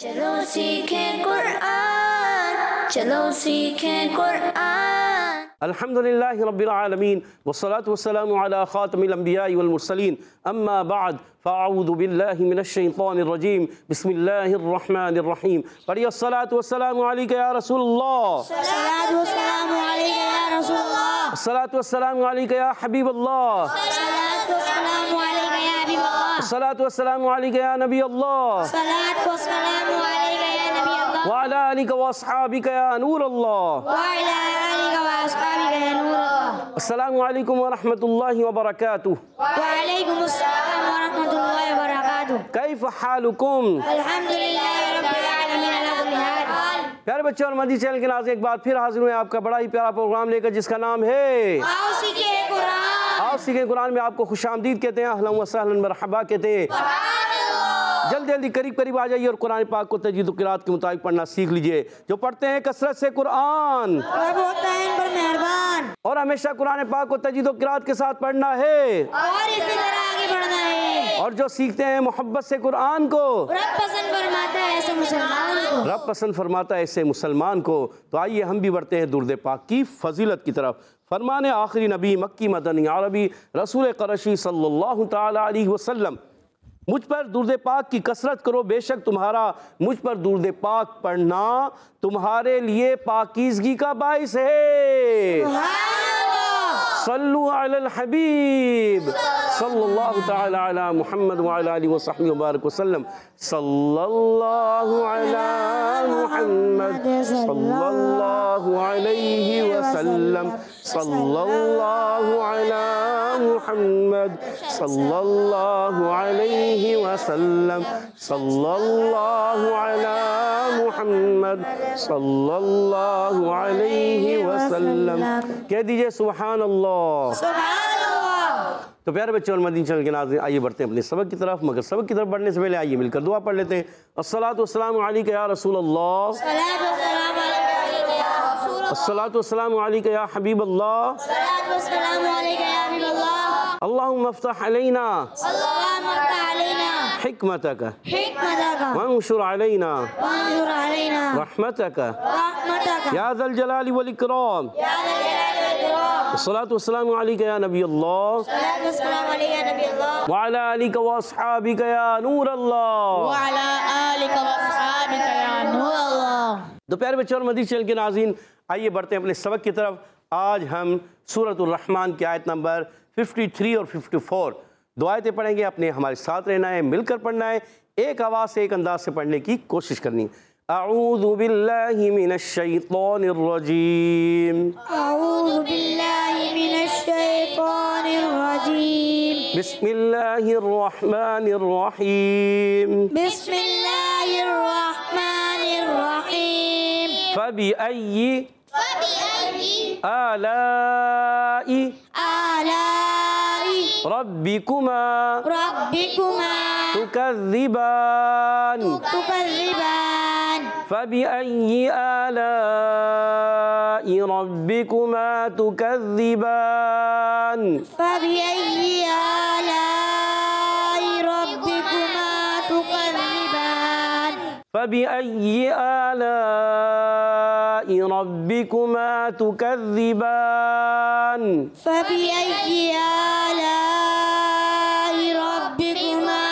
چلو سیکھیں قرآن، چلو سیکھیں قرآن۔ الحمدللہ رب العالمین والصلاة والسلام علی خاتم الانبیاء والمرسلین، اما بعد فاعوذ باللہ من الشیطان الرجیم، بسم اللہ الرحمن الرحیم۔ پڑھیے الصلاة والسلام علیک یا رسول اللہ، الصلاۃ والسلام علیک یا رسول اللہ، الصلاة والسلام علیک یا حبیب اللہ، الصلاۃ والسلام علیک یا حبیب اللہ، الصلاة والسلام علیک یا نبی اللہ، الصلاۃ والسلام علیک یا نبی اللہ، وعلی آلک واصحابک یا نور اللہ۔ وعلی آلک واصحابک یا نور اللہ۔ السلام علیکم ورحمۃ اللہ وبرکاتہ۔ وعلیکم السلام ورحمۃ اللہ وبرکاتہ۔ کیف حالکم؟ الحمدللہ رب العالمین علی کل حال۔ پیارے بچوں اور مدنی چینل کے ناظرین، ایک بار پھر حاضر ہوئے آپ کا بڑا ہی پیارا پروگرام لے کر، جس کا نام ہے آؤ سیکھیں قرآن۔ آؤ سیکھیں قرآن میں آپ کو خوش آمدید کہتے ہیں، اہلا و سہلا مرحبا کہتے ہیں۔ جلدی جلدی قریب آ جائیے اور قرآن پاک کو تجوید و قرات کے مطابق پڑھنا سیکھ لیجئے۔ جو پڑھتے ہیں کثرت سے قرآن، رب ہوتا ہے ان پر مہربان، اور ہمیشہ قرآن پاک کو تجوید و قرات کے ساتھ پڑھنا ہے، اور اسی طرح آگے بڑھنا ہے۔ اور جو سیکھتے ہیں محبت سے قرآن کو، رب پسند فرماتا ہے ایسے مسلمان کو۔ رب پسند فرماتا ہے ایسے مسلمان کو۔ تو آئیے ہم بھی بڑھتے ہیں درود پاک کی فضیلت کی طرف۔ فرمان آخری نبی مکی مدنی عربی رسول قرشی صلی اللہ تعالی علیہ وسلم، مجھ پر درود پاک کی کثرت کرو، بے شک تمہارا مجھ پر درود پاک پڑھنا تمہارے لیے پاکیزگی کا باعث ہے۔ صلو علی الحبیب صلی اللہ تعالی علی محمد وعلی آلہ وصحبہ وبارک وسلم۔ صلی اللہ علی محمد صلی اللہ علیہ وسلم، صلی اللہ علی محمد صلی اللہ علیہ وسلم، صلی اللہ علی محمد صلی اللہ علیہ وسلم۔ کہہ دیجئے سبحان اللہ۔ سبحان اللہ۔ تو پیارے بچوں اور مدنی چینل کے ناظرین، آئیے بڑھتے ہیں اپنے سبق کی طرف، مگر سبق کی طرف بڑھنے سے پہلے آئیے مل کر دعا پڑھ لیتے ہیں۔ الصلاۃ والسلام علیک یا رسول اللہ، الصلاۃ والسلام علیک یا رسول اللہ، الصلاۃ والسلام علیک یا حبیب اللہ، الصلاۃ والسلام علیک یا حبیب اللہ۔ اللہم افتح علینا اللہم افتح علینا حکمتک حکمتک وانشر علینا وانظر علینا رحمتک رحمتک یا ذا الجلال والاکرام۔ یا ذا الجلال والاکرام۔ الصلاۃ والسلام علیک یا نبی اللہ، الصلاۃ والسلام علیک یا نبی اللہ، وعلی آلک واصحابک یا نور اللہ۔ وعلی آلک واصحابک یا نور اللہ۔ تو پیارے بچوں اور مدنی چینل کے ناظرین، آئیے بڑھتے ہیں اپنے سبق کی طرف۔ آج ہم سورۃ الرحمن کی آیت نمبر 53 اور 54 دو آیتیں پڑھیں گے۔ اپنے ہمارے ساتھ رہنا ہے، مل کر پڑھنا ہے، ایک آواز سے ایک انداز سے پڑھنے کی کوشش کرنی ہے۔ اعوذ باللہ من الشیطان الرجیم، اعوذ باللہ من الشیطان الرجیم، بسم اللہ الرحمن الرحیم، بسم اللہ الرحمن الرحیم۔ فبأي فبأي آلاء آلاء ربكما ربكما تكذبان، تكذبان، فبأي آلاء ربكما تكذبان، فبأي آلاء ربكما تكذبان، فبأي آلاء ربكما تكذبان، فبأي آلاء ربكما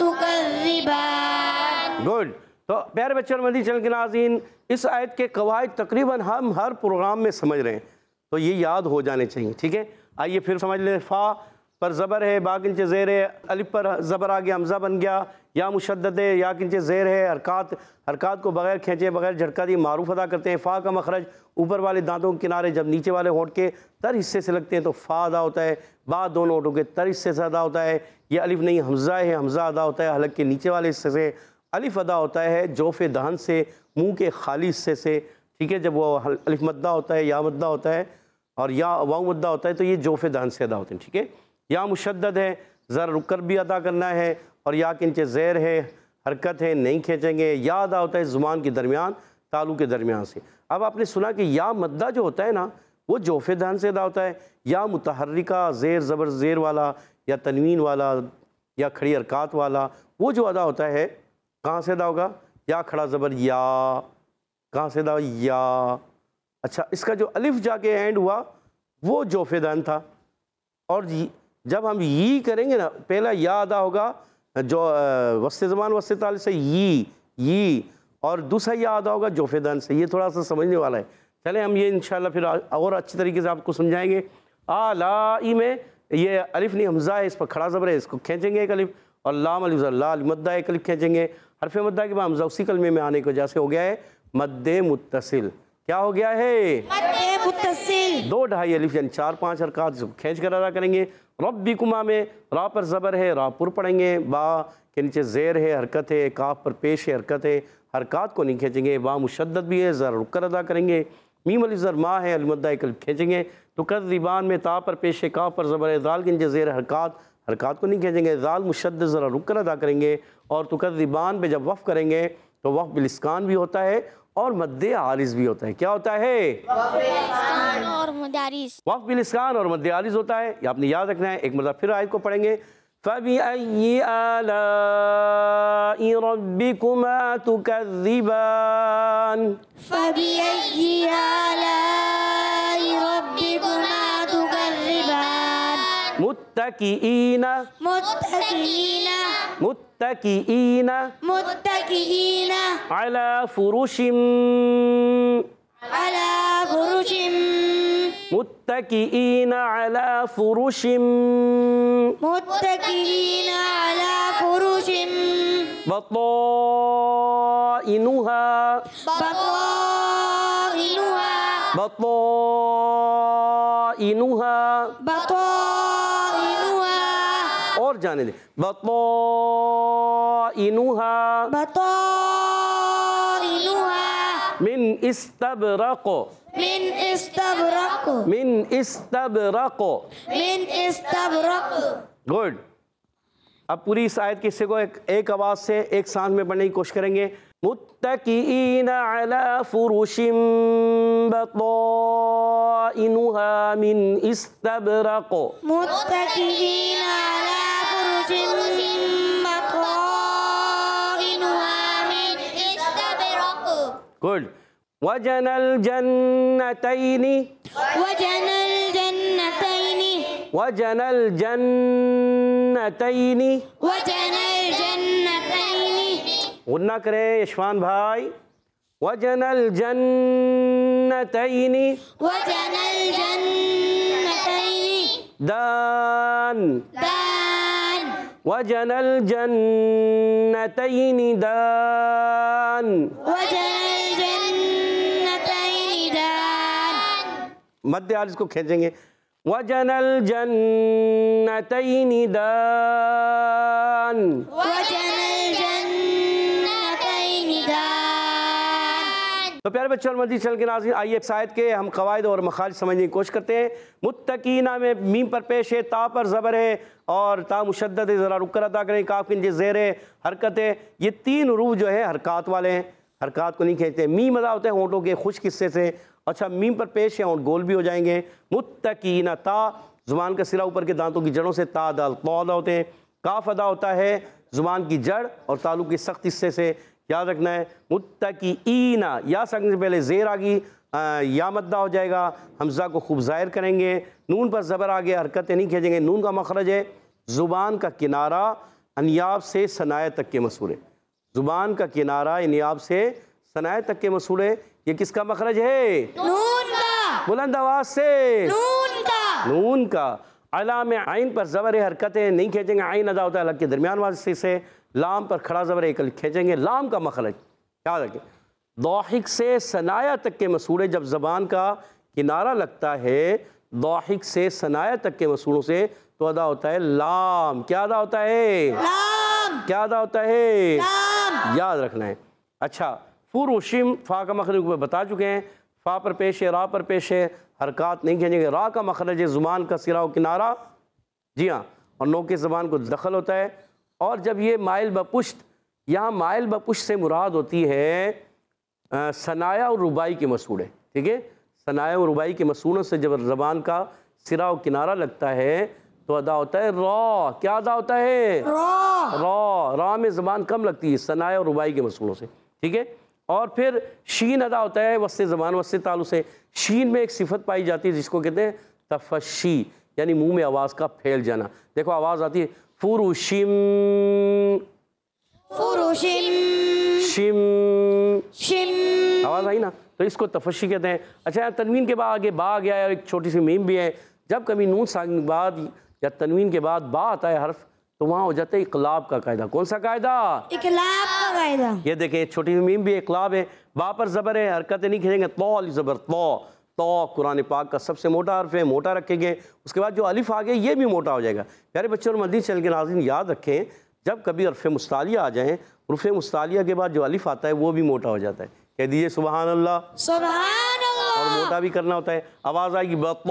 تكذبان۔ گڈ۔ تو پیارے بچوں اور مدنی چینل کے ناظرین، اس آیت کے قواعد تقریباً ہم ہر پروگرام میں سمجھ رہے ہیں، تو یہ یاد ہو جانے چاہیے، ٹھیک ہے؟ آئیے پھر سمجھ لیں۔ فا پر زبر ہے، با کے نیچے زیر ہے، الف پر زبر آ گیا، حمزہ بن گیا، یا مشدد ہے، یا کے نیچے زیر ہے، حرکات کو بغیر کھینچے بغیر جھٹکا دیے معروف ادا کرتے ہیں۔ فا کا مخرج اوپر والے دانتوں کے کنارے جب نیچے والے ہونٹ کے تر حصے سے لگتے ہیں تو فا ادا ہوتا ہے، با دونوں ہونٹوں کے تر حصے سے ادا ہوتا ہے۔ یہ الف نہیں حمزہ ہے، حمزہ ادا ہوتا ہے حلق کے نیچے والے حصے سے۔ الف ادا ہوتا ہے جوف دہن سے، منہ کے خالی حصے سے، ٹھیک ہے؟ جب وہ الف مدہ ہوتا ہے، یا مدہ ہوتا ہے اور یا واو مدہ ہوتا ہے تو یہ جوف دہن سے ادا ہوتے ہیں، ٹھیک ہے؟ یا مشدد ہے، ذرا رک کر بھی ادا کرنا ہے، اور یا کے نیچے زیر ہے، حرکت ہے، نہیں کھینچیں گے۔ یا ادا ہوتا ہے زبان کے درمیان، تالو کے درمیان سے۔ اب آپ نے سنا کہ یا مدہ جو ہوتا ہے نا، وہ جوف دہن سے ادا ہوتا ہے۔ یا متحرکہ زیر زبر زیر والا، یا تنوین والا، یا کھڑی حرکات والا، وہ جو ادا ہوتا ہے کہاں سے ادا ہوگا؟ یا کھڑا زبر یا، کہاں سے تھا یا. اچھا اس کا جو الف جا کے اینڈ ہوا وہ جوف دان تھا. اور جب ہم ی کریں گے نا، پہلا یا ادا ہوگا جو وسط زبان وسط تال سے ی، اور دوسرا یا ادا ہوگا جوف دان سے. یہ تھوڑا سا سمجھنے والا ہے. چلیں ہم یہ انشاءاللہ پھر اور اچھی طریقے سے آپ کو سمجھائیں گے. ای میں یہ الف نہیں حمزہ ہے، اس پر کھڑا زبر ہے، اس کو کھینچیں گے ایک الف، اور لام الف لا مدہ ایک الف کھینچیں گے. حرف مدہ کے بعد حمزہ اسی کلمے میں آنے کی وجہ سے ہو گیا ہے مد متصل. کیا ہو گیا ہے؟ مد متصل. 2 ڈھائی الف یعنی 4-5 حرکات اس کو کھینچ کر ادا کریں گے. ربکما میں را پر زبر ہے، را پر پڑھیں گے. با کے نیچے زیر ہے، حرکت ہے. کاف پر پیش ہے، حرکت ہے. حرکات کو نہیں کھینچیں گے. با مشدد بھی ہے، ذرا رک کر ادا کریں گے. میم الف زر ما ہے، المدہ ایک الف کھینچیں گے. تکذبان میں تا پر پیش ہے، کاف پر زبر ہے، دال کے نیچے زیر ہے، حرکات کو نہیں کھینچیں گے. دال مشدد ذرا رک کر ادا کریں گے. اور تکذبان پہ جب وقف کریں گے تو وقف بالاسکان بھی ہوتا ہے اور مد عارض بھی ہوتا ہے. کیا ہوتا ہے؟ اور مدارس. وقف بالاسکان اور مد عارض ہوتا ہے. یہ آپ نے یاد رکھنا ہے. ایک مرتبہ پھر آیت کو پڑھیں گے. فَبِأَيِّ آلَاءِ رَبِّكُمَا تُكَذِّبَانِ. فَبِأَيِّ آلَاءِ رَبِّكُمَا تُكَذِّبَانِ. مُتَّكِئِينَ عَلَى فُرُشٍ مُتَّكِئِينَ عَلَى فُرُشٍ بطائنها. اور جانے دیں. بطائنها من استبرق. گڈ. اب پوری اس آیت کے حصے کو ایک آواز سے ایک سانس میں پڑھنے کی کوشش کریں گے. متکئین علی فرش بطائنها من استبرق. متكئين على فرش بطائنها من استبرق. گڈ. وجن الجنتین غنہ کرے یشفان بھائی. وجن الجنتین دان. وجن الجنتین دان. مد عارض کو کھینچیں گے. وجن الجنتین دان. تو پیارے بچوں اور مدنی چینل کے ناظرین، آئیے ایک آیت کے ہم قواعد اور مخارج سمجھنے کی کوشش کرتے ہیں. متقینہ میں میم پر پیش ہے، تا پر زبر ہے اور تا مشدد ہے، ذرا رک کر ادا کریں. کاف کے نیچے زیر ہے، حرکت ہے. یہ 3 حروف جو ہے حرکات والے ہیں، حرکات کو نہیں کھینچتے. میم ادا ہوتے ہیں ہونٹوں کے خشک حصے سے. اچھا میم پر پیش ہے، ہونٹ گول بھی ہو جائیں گے. متقینہ تا زبان کا سرا اوپر کے دانتوں کی جڑوں سے تا دال طا ادا ہوتے ہیں. کاف ادا ہوتا ہے زبان کی جڑ اور تالو کے سخت حصے سے. یاد رکھنا ہے. متقین یا سکنے سے پہلے زیر آگی، یا مدہ ہو جائے گا. حمزہ کو خوب ظاہر کریں گے. نون پر زبر آگے، حرکتیں نہیں کھینچیں گے. نون کا مخرج ہے زبان کا کنارہ انیاب سے ثنایا تک کے مسور ہے. زبان کا کنارہ انیاب سے ثنایا تک کے مسور ہے. یہ کس کا مخرج ہے؟ نون کا. بلند آواز سے. نون کا. نون کا. علا میں عین پر زبر ہے، حرکتیں نہیں کھینچیں گے. عین ادا ہوتا ہے الگ کے درمیان واسطے سے. لام پر کھڑا زبر ایک کھینچیں گے. لام کا مخرج یاد رکھیں ضاحک سے ثنایا تک کے مسورے. جب زبان کا کنارہ لگتا ہے ضاحک سے ثنایا تک کے مسوروں سے تو ادا ہوتا ہے لام. کیا ادا ہوتا ہے؟ لام. کیا ادا ہوتا ہے؟ لام. یاد رکھنا ہے. اچھا فروشم فا کا مخرج کو بتا چکے ہیں. فا پر پیش ہے، را پر پیش ہے، حرکات نہیں کھینچیں گے. را کا مخرج ہے زبان کا سرا و کنارہ. جی ہاں. اور نو کے زبان کو دخل ہوتا ہے. اور جب یہ مائل بپشت، یہاں مائل بپشت سے مراد ہوتی ہے ثنایا اور ربائی کے مسورے. ٹھیک ہے. ثنایا اور ربائی کے مسوروں سے جب زبان کا سرا و کنارہ لگتا ہے تو ادا ہوتا ہے را. کیا ادا ہوتا ہے؟ را. را. را میں زبان کم لگتی ہے ثنایا اور ربائی کے مسوروں سے. ٹھیک ہے. اور پھر شین ادا ہوتا ہے وسط زبان وسط تعلق سے. شین میں ایک صفت پائی جاتی ہے جس کو کہتے ہیں تفشی، یعنی منہ میں آواز کا پھیل جانا. دیکھو آواز آتی ہے فروشم، فروشم، شم، شم، آواز آئی نا، تو اس کو تفشی کہتے ہیں. اچھا تنوین کے بعد آگے با آ گیا ہے اور ایک چھوٹی سی میم بھی ہے. جب کبھی نون ساکن کے بعد یا تنوین کے بعد با آتا ہے حرف تو وہاں ہو جاتا ہے اقلاب کا قاعدہ. کون سا قاعدہ؟ اقلاب کا قاعدہ. یہ دیکھیں چھوٹی سی میم بھی اقلاب ہے. با پر زبر ہے، حرکتیں نہیں کھینچیں گے. تو علی زبر تو، تو قرآن پاک کا سب سے موٹا حرف ہے، موٹا رکھیں گے. اس کے بعد جو الف آگے یہ بھی موٹا ہو جائے گا. پیارے بچوں اور مدنی چینل کے ناظرین یاد رکھیں جب کبھی حرف مستعلیہ آ جائیں، حروف مستعلیہ کے بعد جو الف آتا ہے وہ بھی موٹا ہو جاتا ہے. کہہ دیجئے سبحان اللہ. سبحان اللہ. اور موٹا بھی کرنا ہوتا ہے. آواز آئے گی بطائنها،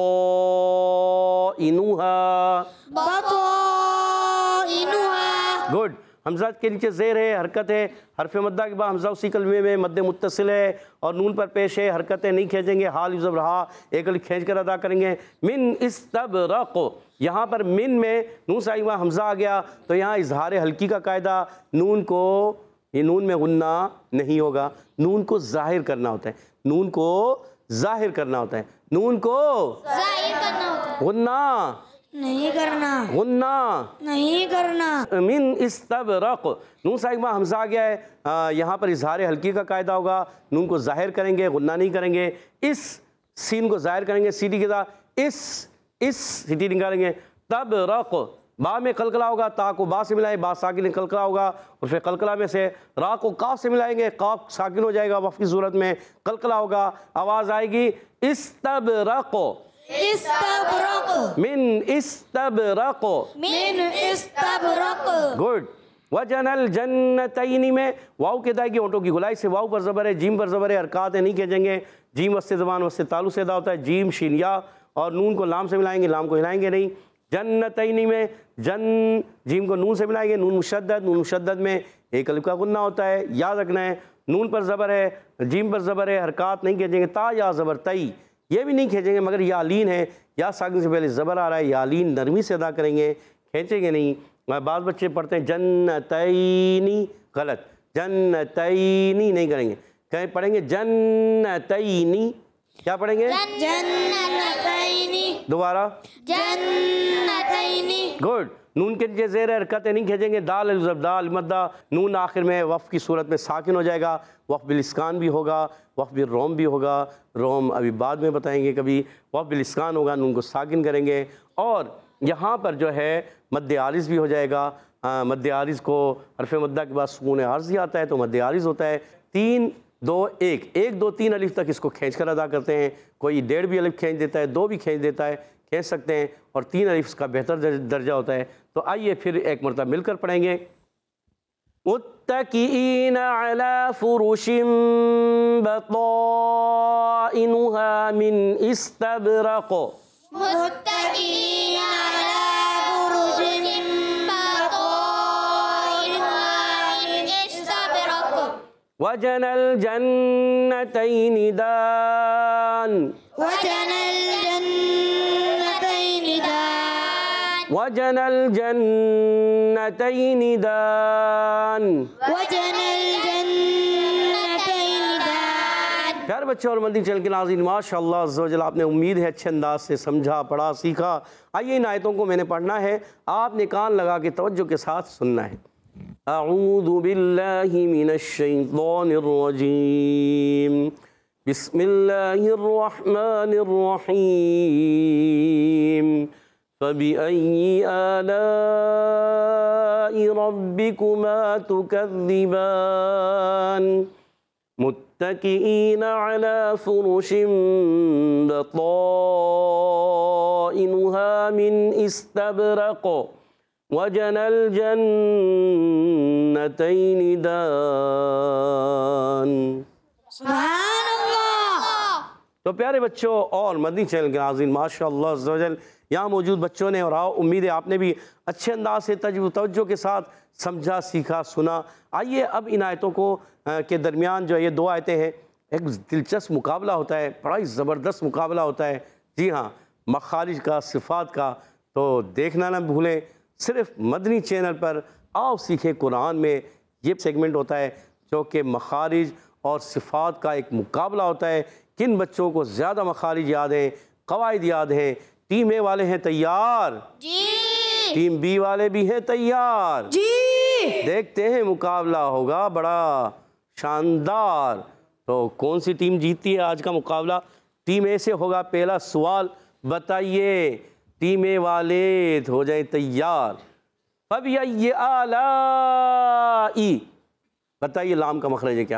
بطائنها. گڈ. حمزہ کے نیچے زیر ہے، حرکت ہے. حرف مدہ کے بعد حمزہ اسی کلمے میں مد متصل ہے اور نون پر پیش ہے، حرکتیں نہیں کھینچیں گے. حال زبر ہا ایک الف کھینچ کر ادا کریں گے. من استبرق، یہاں پر من میں نون ساکن میں حمزہ آ گیا تو یہاں اظہار ہلکی کا قاعدہ. نون کو، یہ نون میں غنہ نہیں ہوگا، نون کو ظاہر کرنا ہوتا ہے. نون کو ظاہر کرنا ہوتا ہے. نون کو ظاہر کرنا ہوتا ہے، غنہ نہیں کرنا، غنہ نہیں کرنا. من استبرق. نون ساکن میں حمزہ آ گیا ہے، یہاں پر اظہار ہلکی کا قاعدہ ہوگا. نون کو ظاہر کریں گے، غنہ نہیں کریں گے. اس سین کو ظاہر کریں گے سیٹی کے ساتھ، اس سیٹی نکالیں گے. تبرق، با میں قلقلہ ہوگا، تا کو با سے ملائیں، با ساکن قلقلہ ہوگا. اور پھر قلقلہ میں سے را کو قاف سے ملائیں گے، قاف ساکن ہو جائے گا، وقف کی صورت میں قلقلہ ہوگا. آواز آئے گی استبرق، استبرق، من استبرق. من استبرق. گڈ. وجن الجنتین میں واؤ کے ادائی کی ہونٹوں کی گلائی سے واؤ پر زبر ہے، جیم پر زبر ہے، حرکات نہیں کھینچیں گے. جیم وسط زبان وسط تعلق سے ادا ہوتا ہے. جیم شین یا، اور نون کو لام سے ملائیں گے، لام کو ہلائیں گے نہیں. جنتین میں جن، جیم کو نون سے ملائیں گے، نون مشدد. نون مشدد میں ایک الف کا غنہ ہوتا ہے، یاد رکھنا ہے. نون پر زبر ہے، جیم پر زبر ہے، حرکات نہیں کھینچیں گے. تا یا زبر تئی یہ بھی نہیں کھینچیں گے، مگر یا لین ہے، یا ساکن سے پہلے زبر آ رہا ہے، یا لین نرمی سے ادا کریں گے، کھینچیں گے نہیں. بعض بچے پڑھتے ہیں جنتینی، غلط. جنتینی نہیں کریں گے، کہیں پڑھیں گے جنتینی. کیا پڑھیں گے؟ جنتین، دوبارہ جنتین. گڈ. نون کے نیچے زیر ہے، حرکتیں نہیں کھینچیں گے. دال الف زبر دال مدہ، نون آخر میں وقف کی صورت میں ساکن ہو جائے گا. وقف بالاسکان بھی ہوگا، وقف بالروم بھی ہوگا. روم ابھی بعد میں بتائیں گے کبھی. وقف بالاسکان ہوگا، نون کو ساکن کریں گے. اور یہاں پر جو ہے مد عارض بھی ہو جائے گا. مد عارض کو حرف مدہ کے بعد سکون عارضی آتا ہے تو مد عارض ہوتا ہے. 3 2 1 1 2 3 الف تک اس کو کھینچ کر ادا کرتے ہیں. کوئی 1.5 بھی الف کھینچ دیتا ہے، 2 بھی کھینچ دیتا ہے، کھینچ سکتے ہیں. اور 3 الف اس کا بہتر درجہ ہوتا ہے. تو آئیے پھر ایک مرتبہ مل کر پڑھیں گے. متکئین علی فرش بطائنها من استبرق. متکئین علی فرش بطائنها من استبرق. وجن الجنتین دان، وجن الجنتین دان، وجن الجنتین دان. وجن الجنتین دان. پیارے بچوں اور مدنی چینل کے ناظرین، ماشاءاللہ عز و جل آپ نے امید ہے اچھے انداز سے سمجھا، پڑھا، سیکھا. آئیے ان آیتوں کو میں نے پڑھنا ہے، آپ نے کان لگا کے توجہ کے ساتھ سننا ہے. اعوذ باللہ من الشیطان الرجیم، بسم اللہ الرحمن الرحیم. فبأي آلاء ربكما تكذبان. متكئين على فرش بطائنها من استبرق. وجن الجنتين دان. سبحان اللہ. تو پیارے بچوں اور مدنی چینل کے ناظرین، ماشاءاللہ عز و جل یہاں موجود بچوں نے اور امید ہے آپ نے بھی اچھے انداز سے توجہ کے ساتھ سمجھا، سیکھا، سنا. آئیے اب ان آیتوں کو کے درمیان جو یہ 2 آیتیں ہیں، ایک دلچسپ مقابلہ ہوتا ہے، بڑا ہی زبردست مقابلہ ہوتا ہے. جی ہاں، مخارج کا، صفات کا. تو دیکھنا نہ بھولیں، صرف مدنی چینل پر آؤ سیکھیں قرآن میں یہ سیگمنٹ ہوتا ہے چونکہ مخارج اور صفات کا ایک مقابلہ ہوتا ہے. کن بچوں کو زیادہ مخارج یاد ہیں, قواعد یاد ہیں؟ ٹیم اے والے ہیں تیار؟ جی. ٹیم بی والے بھی ہیں تیار؟ جی. دیکھتے ہیں, مقابلہ ہوگا بڑا شاندار. تو کون سی ٹیم جیتتی ہے آج کا مقابلہ؟ ٹیم اے سے ہوگا پہلا سوال. بتائیے, ٹیم اے والے ہو جائیں تیار. فَبِأَيِّ آلَاءِ, بتائیے لام کا مخرج ہے کیا؟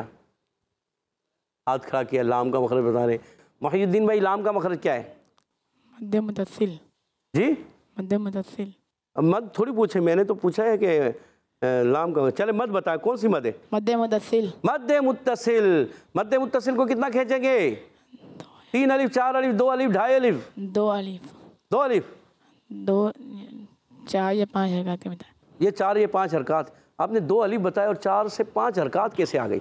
ہاتھ کھڑا کیا, لام کا مخرج بتا رہے ہیں. محی الدین بھائی, لام کا مخرج کیا ہے؟ مد متصل. جی مد متصل. اب مد تھوڑی پوچھے, میں نے تو پوچھا ہے کہ لام کا. چلے مد بتائیں, کون سی مد ہے؟ مد متصل. مد متصل. مد متصل کو کتنا کھینچیں گے؟ 3 الف, 4 الف, 2 الف, 2.5 الف. 2 الف. 2 الف. 2 4 یا 5 حرکات کے بتائیں. یہ 4 یا 5 حرکات. آپ نے 2 الف بتایا اور 4 سے 5 حرکات کیسے آ گئی؟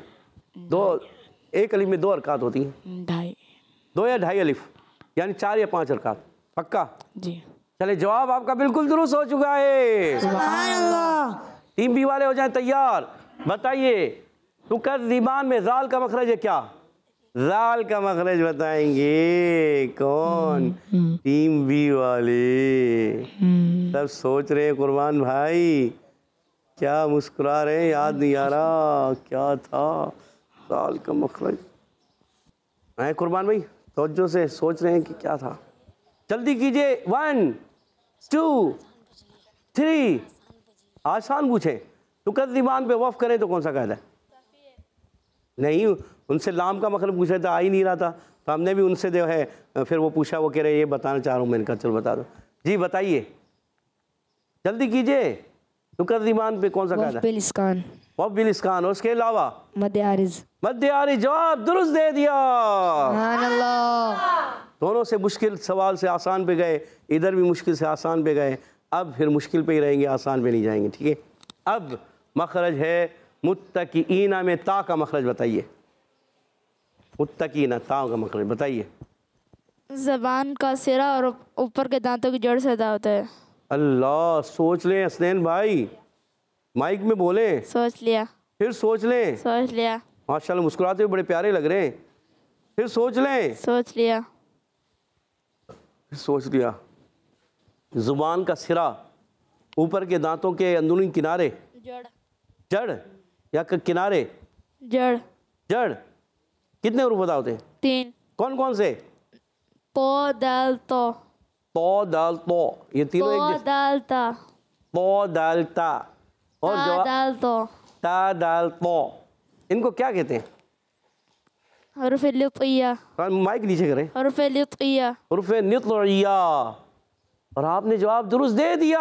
1 الف میں 2 حرکات ہوتی ہیں. 2.5. 2 یا 2.5 الف, یعنی 4 یا 5 حرکات. پکا؟ جی. چلے, جواب آپ کا بالکل درست ہو چکا ہے. سبحان اللہ. ٹیم بی والے ہو جائیں تیار. بتائیے, تکذبان میں زال کا مخرج ہے کیا؟ زال کا مخرج بتائیں گے کون؟ ٹیم بی والے. سب سوچ رہے ہیں قربان بھائی, کیا مسکرا رہے ہیں, یاد نہیں آ رہا کیا تھا زال کا مخرج؟ قربان بھائی توجہ سے سوچ رہے ہیں کہ کیا تھا. جلدی کیجئے. 1 2 3. آسان پوچھیں. تکذبان پہ وقف کریں تو کون سا قاعدہ ہے؟ نہیں, ان سے لام کا مخرج پوچھا تھا, آ ہی نہیں رہا تھا, تو ہم نے بھی ان سے جو ہے پھر وہ پوچھا, وہ کہہ رہے یہ بتانا چاہ رہا ہوں. میں نے کہا چل بتا دو. جی بتائیے, جلدی کیجئے. تکذبان پہ کون سا قاعدہ؟ وف بالاسکان. وف بالاسکان. اور اس کے علاوہ مد عارض. مد عارض. جواب درست دے دیا. سبحان اللہ. دونوں سے مشکل سوال سے آسان پہ گئے, ادھر بھی مشکل سے آسان پہ گئے. اب پھر مشکل پہ ہی رہیں گے, آسان پہ نہیں جائیں گے. ٹھیک ہے, اب مخرج ہے متکئین میں تا کا مخرج بتائیے. متکئین, تا کا مخرج بتائیے. زبان کا سرا اور اوپر کے دانتوں کی جڑ سے ادا ہوتا ہے. اللہ, سوچ لیں حسنین بھائی, مائک میں بولیں. سوچ لیا. پھر سوچ لیں. سوچ لیا. ماشاءاللہ مسکراتے ہوئے بڑے پیارے لگ رہے ہیں. پھر سوچ لیں. سوچ لیا. پھر سوچ لیا. زبان کا سرا, اوپر کے دانتوں کے اندرونی کنارے. جڑ. جڑ یا کنارے؟ جڑ. جڑ. کتنے حروف ادا ہوتے ہیں؟ 3. کون کون سے؟ پو دال تو. تو دال تو, یہ تینوں پو ایک جیسے. دال تا. تو دال تا. اور تا جواب دال تو. تا دال تو, ان کو کیا کہتے ہیں؟ حروف لطعیہ. مائک نیچے کریں. حروف لطعیہ. حروف نطعیہ. اور آپ نے جواب درست دے دیا.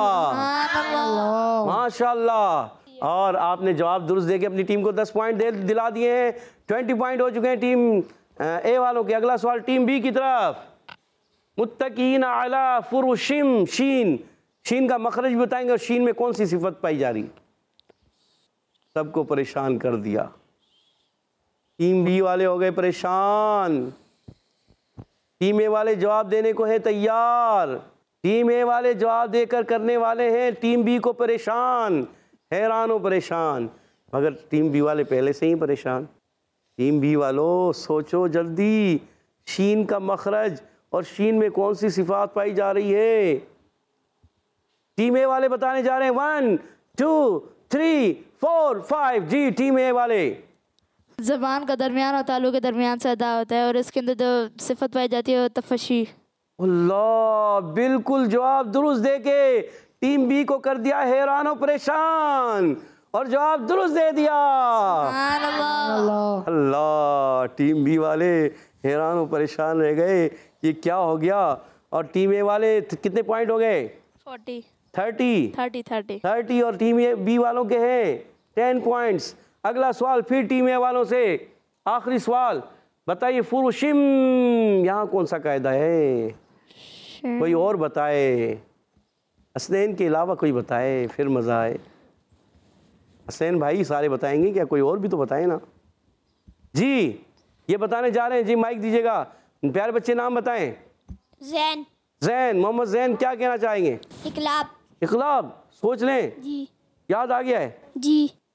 ماشاءاللہ. اور آپ نے جواب درست دے کے اپنی ٹیم کو 10 پوائنٹ دلا دیے ہیں. 20 پوائنٹ ہو چکے ہیں ٹیم اے والوں کے. اگلا سوال ٹیم بی کی طرف. متکئین علی فرش. شین, شین کا مخرج بتائیں گے, اور شین میں کون سی صفت پائی جا رہی؟ سب کو پریشان کر دیا. ٹیم بی والے ہو گئے پریشان. ٹیم اے والے جواب دینے کو ہیں تیار. ٹیم اے والے جواب دے کر کرنے والے ہیں ٹیم بی کو پریشان, حیران و پریشان. مگر ٹیم بی والے پہلے سے ہی پریشان. ٹیم بی والو سوچو جلدی. شین کا مخرج اور شین میں کون سی صفات پائی جا رہی ہے؟ ٹیم اے والے بتانے جا رہے ہیں. 1 2 3 4 5. جی ٹیم اے والے. زبان کا درمیان اور تالو کے درمیان سے ادا ہوتا ہے, اور اس کے اندر جو صفت پائی جاتی ہے وہ تفشی. اللہ, بالکل جواب درست دے کے ٹیم بی کو کر دیا حیران و پریشان, اور جواب درست دے دیا. سبحان اللہ. اللہ, ٹیم بی والے حیران و پریشان رہ گئے, یہ کیا ہو گیا. اور ٹیم اے والے کتنے پوائنٹ ہو گئے؟ 40. 30. 30. اور ٹیم بی والوں کے ہیں 10 پوائنٹس. اگلا سوال پھر ٹیم اے والوں سے, آخری سوال. بتائیے فرشم, یہاں کون سا قاعدہ ہے؟ کوئی اور بتائے, حسنین کے علاوہ کوئی بتائے, پھر مزہ آئے. حسین بھائی سارے بتائیں گے کیا؟ کوئی اور بھی تو بتائیں نا. جی یہ بتانے جا رہے ہیں. جی مائک دیجیے گا. پیارے بچے نام بتائیں. زین. زین, محمد زین کیا کہنا چاہیں گے؟ اقلاب. اقلاب. سوچ لیں. جی. یاد آ گیا ہے؟ جی.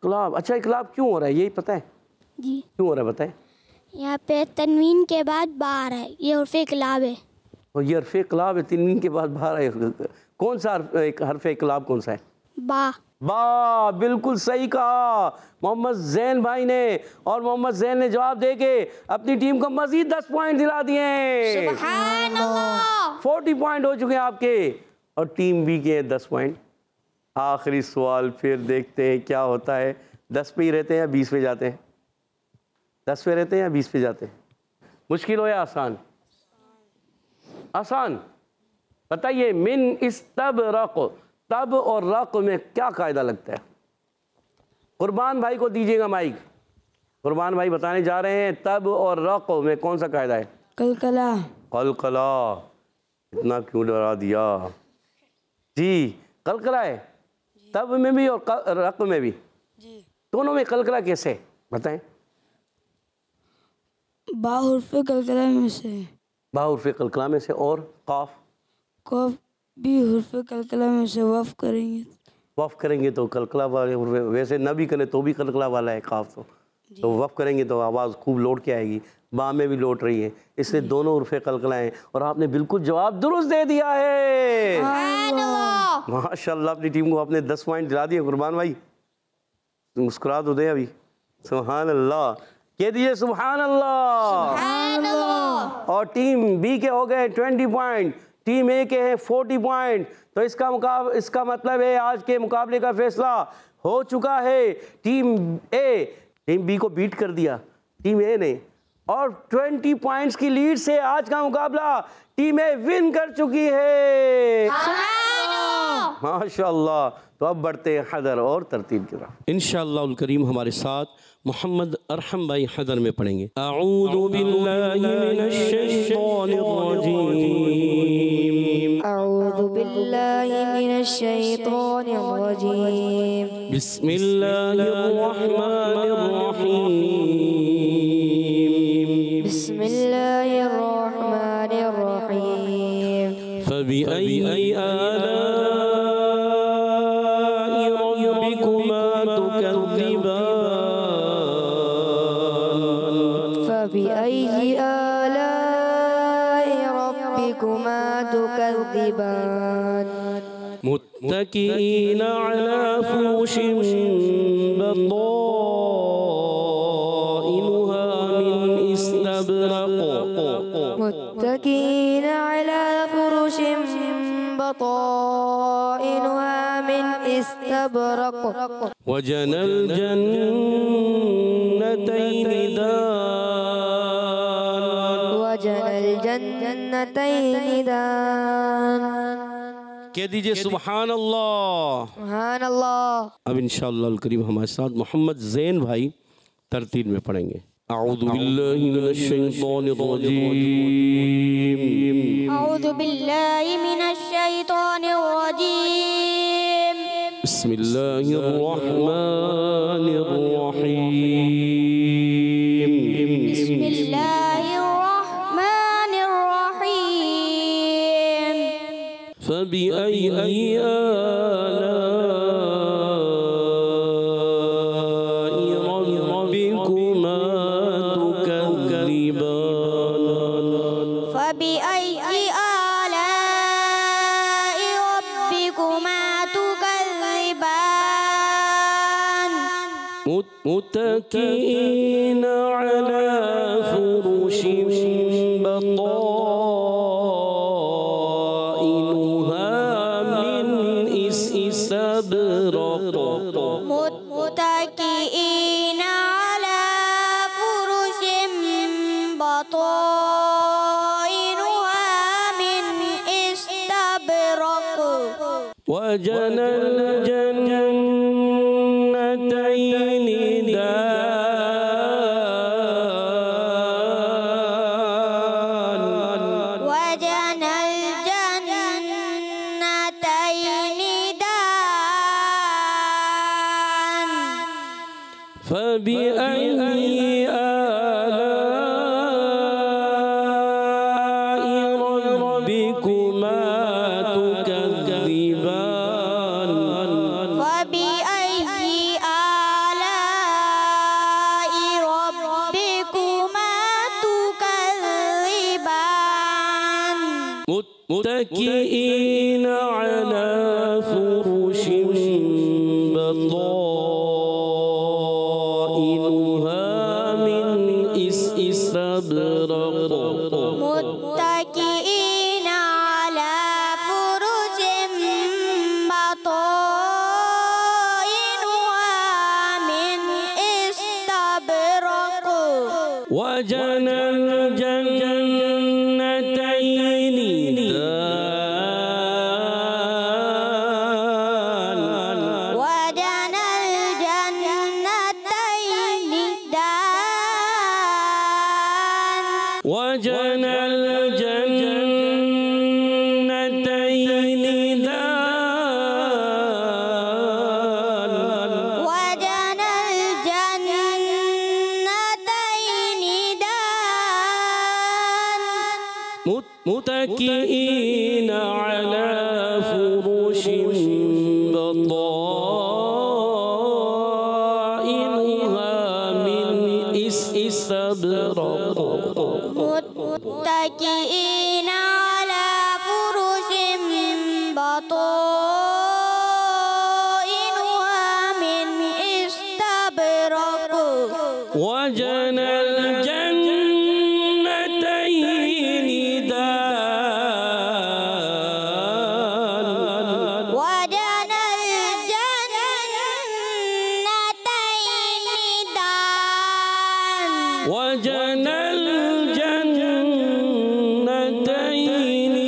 اقلاب، اچھا اقلاب کیوں ہو رہا ہے یہ پتہ ہے؟ جی کیوں ہو رہا ہے بتائیں؟ یہاں پہ تنوین کے بعد با ہے، یہ حرف اقلاب ہے۔ اور یہ حرف اقلاب ہے، تنوین کے بعد باہر ہے، کون سا حرف اقلاب کون سا ہے؟ با۔ با، بالکل صحیح کہا محمد زین بھائی نے، اور محمد زین نے جواب دے کے اپنی ٹیم کو مزید 10 پوائنٹ دلا دیے ہیں۔ سبحان اللہ۔ 40 پوائنٹ ہو چکے ہیں آپ کے، اور ٹیم بی کے 10 پوائنٹ۔ آخری سوال پھر دیکھتے ہیں کیا ہوتا ہے، 10 پہ ہی رہتے ہیں یا 20 پہ جاتے ہیں؟ 10 پہ رہتے ہیں یا 20 پہ جاتے ہیں؟ مشکل ہو یا آسان؟ آسان۔ بتائیے، من استبرق، تب اور رق میں کیا قاعدہ لگتا ہے؟ قربان بھائی کو دیجیے گا مائک، قربان بھائی بتانے جا رہے ہیں تب اور رق میں کون سا قاعدہ ہے؟ قلقلہ۔ قلقلہ۔ اتنا کیوں ڈرا دیا؟ جی قلقلہ ہے، تب میں بھی اور رق میں بھی، دونوں میں قلقلہ کیسے بتائیں؟ با حرف قلقلہ میں سے، با حرف قلقلہ میں سے، اور قاف قاف بھی حرف قلقلہ میں سے، وف کریں گے وف کریں گے تو قلقلہ والے، ویسے نہ بھی کریں تو بھی قلقلہ والا ہے قاف، تو وف کریں گے تو آواز خوب لوٹ کے آئے گی، با میں بھی لوٹ رہی ہے، اس لیے دونوں حرف قلقلہ ہیں، اور آپ نے بالکل جواب درست دے دیا ہے۔ ماشاءاللہ، اپنی ٹیم کو آپ نے 10 پوائنٹ دلا دیے۔ قربان بھائی مسکرا تو دیں ابھی، سبحان اللہ کہہ دیجیے، سبحان اللہ۔ اور ٹیم بی کے ہو گئے 20 پوائنٹ، ٹیم اے کے ہیں 40 پوائنٹ، تو اس کا مطلب ہے آج کے مقابلے کا فیصلہ ہو چکا ہے۔ ٹیم اے ٹیم بی کو بیٹ کر دیا ٹیم اے نے، اور 20 پوائنٹس کی لیڈ سے آج کا مقابلہ ٹیم اے ون کر چکی ہے۔ ماشاءاللہ۔ تو اب بڑھتے ہیں حدر اور ترتیب کی طرف۔ انشاءاللہ الکریم ہمارے ساتھ محمد ارحم بھائی حدر میں پڑھیں گے۔ اعوذ باللہ من الشیطان الرجیم، اعوذ باللہ من الشیطان الرجیم، بسم اللہ الرحمن الرحیم، بسم اللہ الرحمن الرحیم، فبأي آلاء ربكما تكذبان، فبأي آلاء ربكما تكذبان، متكئين على فرش بطائنها من استبرق، متكئين على فرش بطائنها من استبرق، وجنى الجنتين دان، وجنى الجنتين دان، کہہ دیجئے سبحان اللہ۔ سبحان اللہ۔ اب انشاءاللہ الکریم ہمارے ساتھ محمد زین بھائی ترتیل میں پڑھیں گے۔ اعوذ باللہ من الشیطان الرجیم، اعوذ باللہ من الشیطان الرجیم، بسم اللہ الرحمن الرحیم، بسم اللہ الرحمن الرحیم، فبأي آلاء ربكما تكذبان، فبأي آلاء ربكما تكذبان، متكئين على فرش بطائنها من استبرق، متكئين على فرش بطائنها من استبرق، وجنى الجنتين دان، وجنى الجنتين دان، فبأي آلاء ربكما تكذبان، मुत्तकीईन अला फुरुशिन बताइनुहा मिन इस्तबरक़ मुत्तकीईन अला फुरुशिन बताइनुहा मिन इस्तबरक़ वजनल जन्नतैनि दान वजनल जन्नतैनि दान वजनल जन्नतैनि दान वजनल जन्नतैनि दान मुत्तकीईन अला फुरुशिन बताइनुहा मिन इस्तबरक़ मुत्तकीईन अला फुरुशिन बताइनुहा मिन इस्तबरक़ वजनल जन्नतैनि दान वजनल जन्नतैनि दान वजनल जन्नतैनि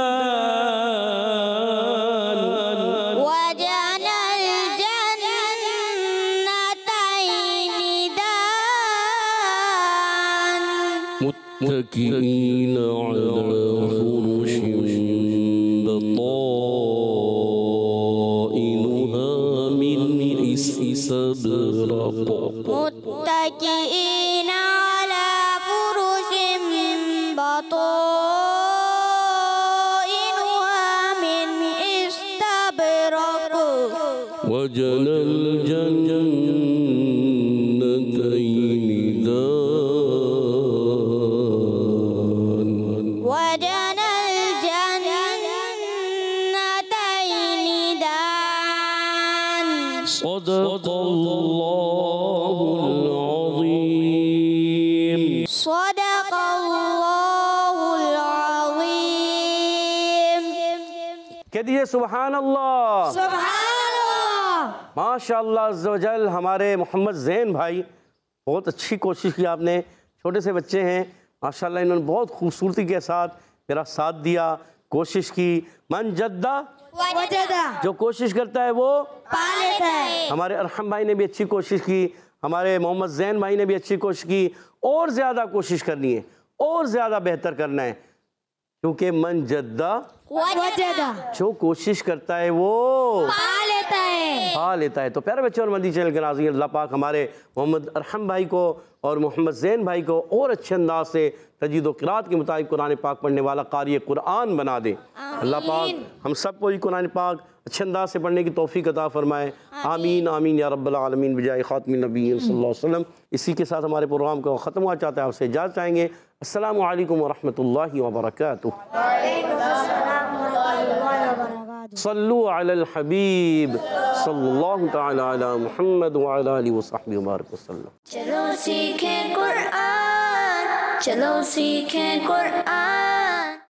दान वजनल जन्नतैनि दान मुत्तकीईन अला फुरुशिन बताइनुहा मिन इस्तबरक़ मुत्तकीईन अला फुरुशिन बताइनुहा मिन इस्तबरक़ वजनल जन्नतैनि दान वजनल जन्नतैनि दान सदक़ल्लाहुल अज़ीम सदक़ल्लाहुल अज़ीम कह दीजिए सुभान अल्लाह सुभानअल्लाह। माशाअल्लाह अज़्ज़ व जल। हमारे मोहम्मद ज़ैन भाई, बहुत अच्छी कोशिश की आपने। छोटे से बच्चे हैं माशाअल्लाह, इन्होंने बहुत खूबसूरती के साथ मेरा साथ दिया, कोशिश की। मन जद्दा, वजदा जो कोशिश करता है वो पा लेता है। हमारे अरहम भाई ने भी अच्छी कोशिश की, हमारे मोहम्मद ज़ैन भाई ने भी अच्छी कोशिश की। और ज़्यादा कोशिश करनी है, और ज़्यादा बेहतर करना है, क्योंकि मन जद्दा, वजदा जो कोशिश करता है वो पा लेता है। पा लेता है। तो प्यारे बच्चों और मदनी चैनल के नाज़रीन, अल्लाह पाक हमारे मोहम्मद अरहम भाई को और मोहम्मद ज़ैन भाई को और अच्छे अंदाज से तजवीद व क़िराअत के मुताबिक कुरान पाक पढ़ने वाला कारी कुरान बना दे। अल्लाह पाक हम सबको ही कुरान पाक अच्छे अंदाज से पढ़ने की तौफीक अता फ़रमाए। आमीन आमीन या रब्बल आलमीन बिजाए ख़ातिमिन नबिय्यीन सल्लल्लाहु अलैहि वसल्लम। इसी के साथ हमारे प्रोग्राम को ख़त्म हुआ चाहता है, आपसे इजाज़त चाहेंगे। अस्सलामु अलैकुम व रहमतुल्लाहि व बरकातुहू। सल्लु अलल हबीब सल्लल्लाहु तआला अला मुहम्मद व अला आलिहि व सहबिहि व बारिक वसल्लम। चलो सीखें कुरान, चलो सीखें कुरान।